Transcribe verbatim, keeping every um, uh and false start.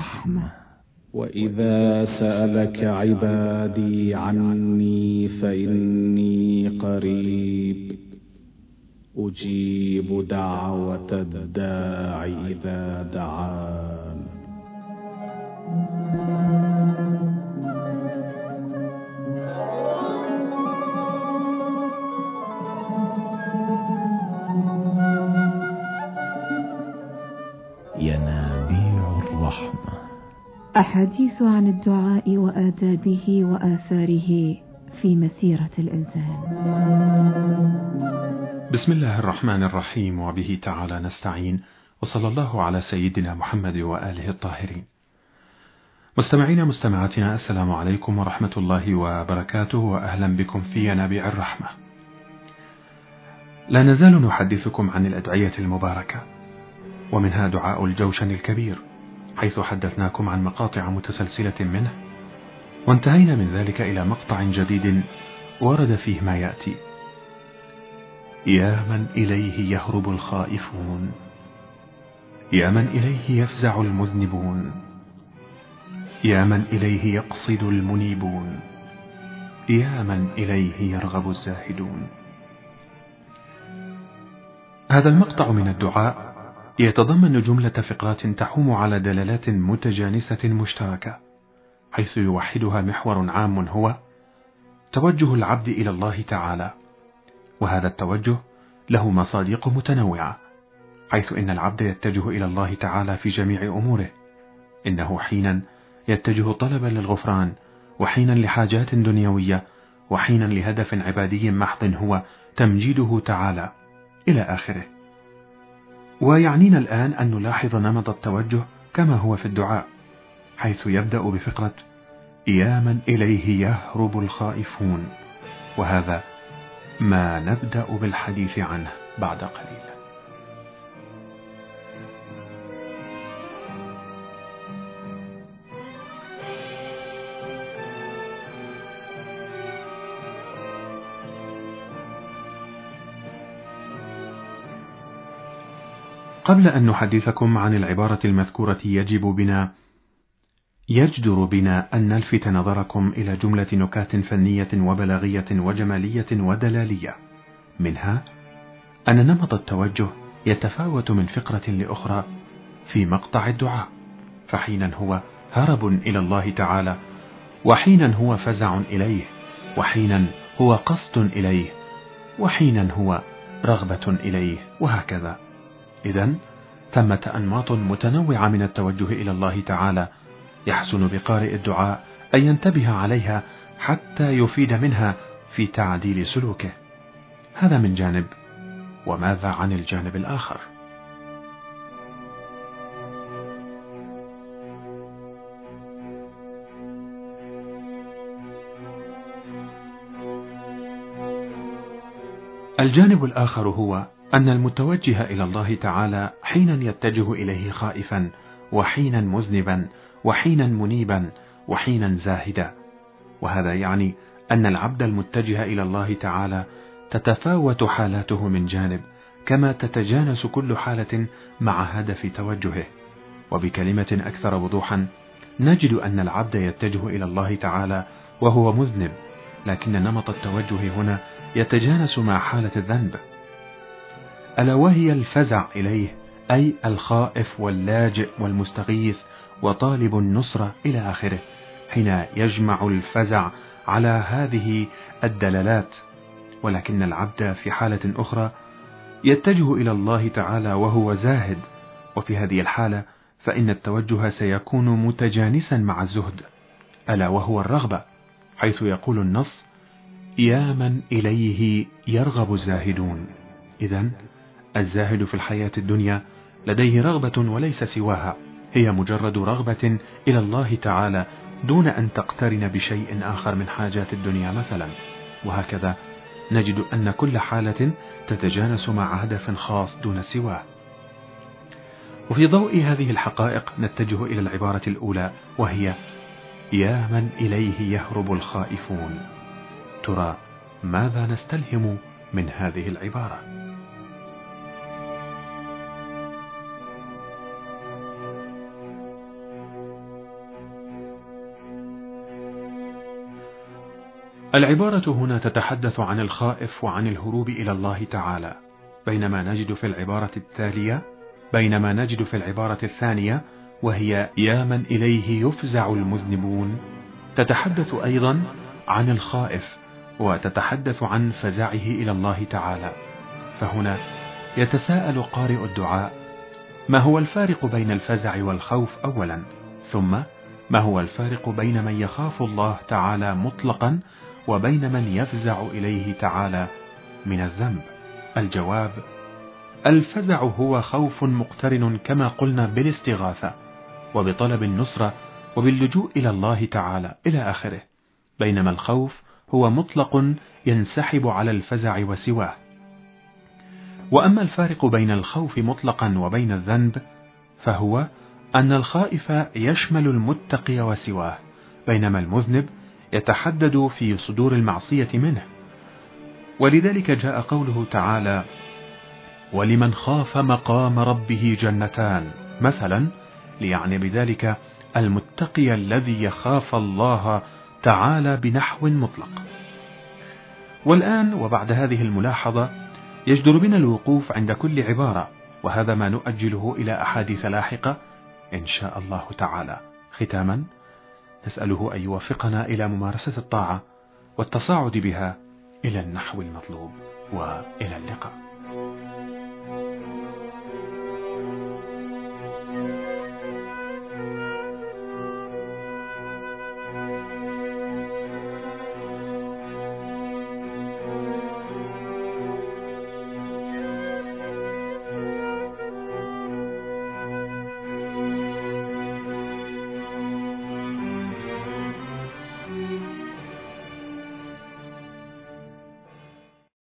الرحمة. وإذا سألك عبادي عني فإني قريب أجيب دعوة الداع إذا دعان. ينابيع الرحمة. أحاديث عن الدعاء وآدابه وآثاره في مسيرة الإنسان. بسم الله الرحمن الرحيم، وبه تعالى نستعين، وصلى الله على سيدنا محمد وآله الطاهرين. مستمعين مستمعاتنا، السلام عليكم ورحمة الله وبركاته، وأهلا بكم في ينابيع الرحمة. لا نزال نحدثكم عن الأدعية المباركة، ومنها دعاء الجوشن الكبير، حيث حدثناكم عن مقاطع متسلسلة منه، وانتهينا من ذلك إلى مقطع جديد ورد فيه ما يأتي: يا من إليه يهرب الخائفون، يا من إليه يفزع المذنبون، يا من إليه يقصد المنيبون، يا من إليه يرغب الزاهدون. هذا المقطع من الدعاء يتضمن جملة فقرات تحوم على دلالات متجانسة مشتركة، حيث يوحدها محور عام هو توجه العبد إلى الله تعالى، وهذا التوجه له مصادق متنوعة، حيث إن العبد يتجه إلى الله تعالى في جميع أموره، إنه حينا يتجه طلبا للغفران، وحينا لحاجات دنيوية، وحينا لهدف عبادي محض هو تمجيده تعالى، إلى آخره. ويعنينا الآن أن نلاحظ نمط التوجه كما هو في الدعاء، حيث يبدأ بفقرة يا من إليه يهرب الخائفون، وهذا ما نبدأ بالحديث عنه بعد قليل. قبل أن نحدثكم عن العبارة المذكورة يجب بنا يجدر بنا أن نلفت نظركم إلى جملة نكات فنية وبلاغية وجمالية ودلالية، منها أن نمط التوجه يتفاوت من فقرة لأخرى في مقطع الدعاء، فحينا هو هرب إلى الله تعالى، وحينا هو فزع إليه، وحينا هو قصد إليه، وحينا هو رغبة إليه، وهكذا. إذن ثمة أنماط متنوعة من التوجه إلى الله تعالى، يحسن بقارئ الدعاء أن ينتبه عليها حتى يفيد منها في تعديل سلوكه. هذا من جانب، وماذا عن الجانب الآخر؟ الجانب الآخر هو أن المتوجه إلى الله تعالى حينا يتجه إليه خائفا، وحينا مذنبا، وحينا منيبا، وحينا زاهدا. وهذا يعني أن العبد المتجه إلى الله تعالى تتفاوت حالاته من جانب، كما تتجانس كل حالة مع هدف توجهه. وبكلمة أكثر وضوحا، نجد أن العبد يتجه إلى الله تعالى وهو مذنب، لكن نمط التوجه هنا يتجانس مع حالة الذنب، ألا وهي الفزع إليه، أي الخائف واللاجئ والمستغيث وطالب النصرة إلى آخره، حين يجمع الفزع على هذه الدلالات. ولكن العبد في حالة أخرى يتجه إلى الله تعالى وهو زاهد، وفي هذه الحالة فإن التوجه سيكون متجانسا مع الزهد، ألا وهو الرغبة، حيث يقول النص يا من إليه يرغب الزاهدون. إذن الزاهد في الحياة الدنيا لديه رغبة وليس سواها، هي مجرد رغبة إلى الله تعالى دون أن تقترن بشيء آخر من حاجات الدنيا مثلا. وهكذا نجد أن كل حالة تتجانس مع هدف خاص دون سواه. وفي ضوء هذه الحقائق نتجه إلى العبارة الأولى، وهي يا من إليه يهرب الخائفون. ترى ماذا نستلهم من هذه العبارة؟ العبارة هنا تتحدث عن الخائف وعن الهروب إلى الله تعالى، بينما نجد في العبارة التالية بينما نجد في العبارة الثانية وهي يا من إليه يفزع المذنبون تتحدث أيضا عن الخائف وتتحدث عن فزعه إلى الله تعالى. فهنا يتساءل قارئ الدعاء: ما هو الفارق بين الفزع والخوف أولا؟ ثم ما هو الفارق بين من يخاف الله تعالى مطلقا وبين من يفزع إليه تعالى من الذنب؟ الجواب: الفزع هو خوف مقترن كما قلنا بالاستغاثة وبطلب النصرة وباللجوء إلى الله تعالى إلى آخره، بينما الخوف هو مطلق ينسحب على الفزع وسواه. وأما الفارق بين الخوف مطلقا وبين الذنب فهو أن الخائف يشمل المتقي وسواه، بينما المذنب يتحدد في صدور المعصية منه. ولذلك جاء قوله تعالى: ولمن خاف مقام ربه جنتان، مثلا ليعني بذلك المتقي الذي يخاف الله تعالى بنحو مطلق. والآن وبعد هذه الملاحظة يجدر بنا الوقوف عند كل عبارة، وهذا ما نؤجله إلى أحاديث لاحقة إن شاء الله تعالى. ختاما نسأله أن يوفقنا إلى ممارسة الطاعة والتصاعد بها إلى النحو المطلوب، وإلى اللقاء.